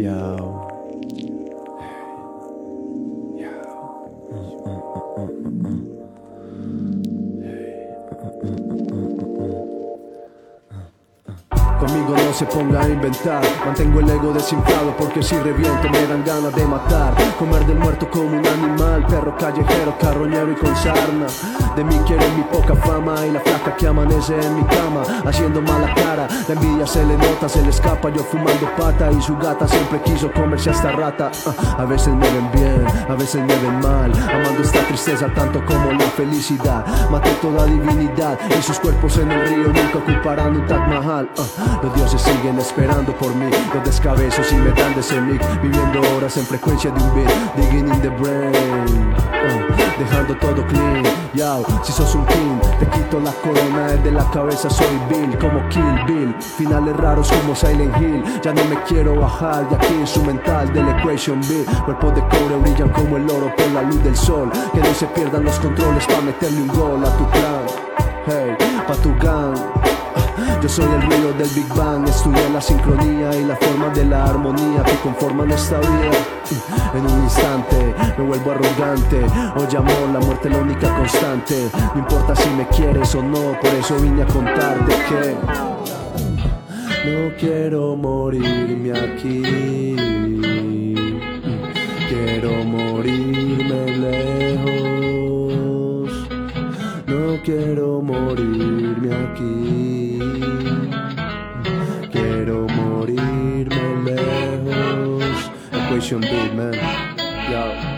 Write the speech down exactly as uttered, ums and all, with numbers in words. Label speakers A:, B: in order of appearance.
A: Yo. Conmigo no se ponga a inventar. Mantengo el ego desinflado porque si reviento me dan ganas de matar. Comer del muerto como un animal, perro callejero, carroñero y con sarna. De mí quieren mi poca fama y la flaca que amanece en mi cama haciendo mala cara. La envidia se le nota, se le escapa, yo fumando pata y su gata siempre quiso comerse a esta rata. uh, A veces me ven bien, a veces me ven mal, amando esta tristeza tanto como la felicidad. Maté toda divinidad y sus cuerpos en el río nunca ocuparán un Taj Mahal. uh, Los dioses siguen esperando por mí, los descabezos y me dan de semig, viviendo horas en frecuencia de un beat, digging in the brain, uh, dejando todo clean. Yo, si sos un king, te quito la corona de la cabeza, soy Bill, como Kill Bill. Finales raros como Silent Hill, ya no me quiero bajar de aquí instrumental del Equation B. Cuerpos de cobre brillan como el oro por la luz del sol, que no se pierdan los controles pa' meterle un gol a tu clan, hey, pa' tu gang. Yo soy el ruido del Big Bang, estudié la sincronía y la forma de la armonía que conforman esta vida. En un instante me vuelvo arrogante, oye amor, la muerte es la única constante. No importa si me quieres o no, por eso vine a contarte que no quiero morirme aquí, quiero morirme lejos. No quiero morirme aquí, quiero morirme lejos. Equation Beat, man. Yo.